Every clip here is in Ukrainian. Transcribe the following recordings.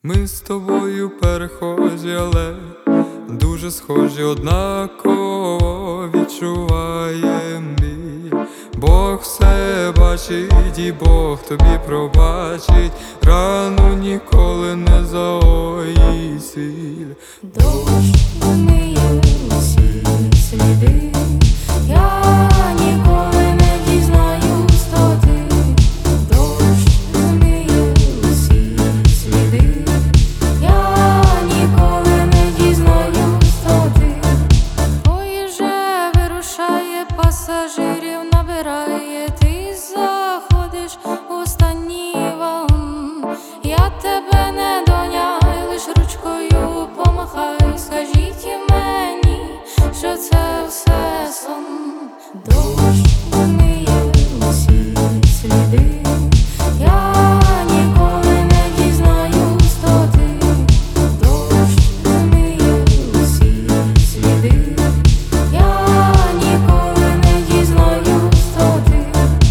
Ми з тобою перехожі, але дуже схожі, однаково відчуваєм біль. Бог все бачить і Бог тобі пробачить, рану ніколи не загоїть сіль. Дощ вимиє усі сліди, я ніколи не дізнаюсь, хто ти. Дощ вимиє усі сліди, я ніколи не дізнаюсь, хто ти. Поїжджає, вирушає, пасажирів набирає, ти заходиш в останній вагон. Я тебе не доняю, лиш ручкою помахай, скажіть мені, що це все сон. Дощ вимиє усі сліди, я ніколи не дізнаюсь, хто ти. Дощ вимиє усі сліди, я ніколи не дізнаюсь, хто ти.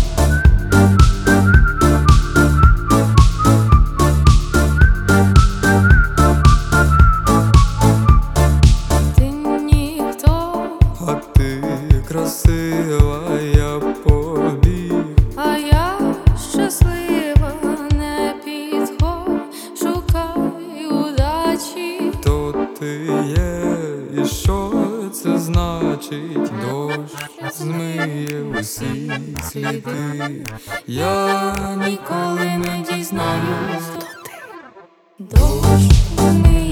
Ти ніхто, А ти красива, я побіг. а я щаслива, не підходь, шукай удачі. Хто ти є і що це значить? Дощ змиє усі сліди, я ніколи не дізнаюсь, хто ти. Дощ вимиє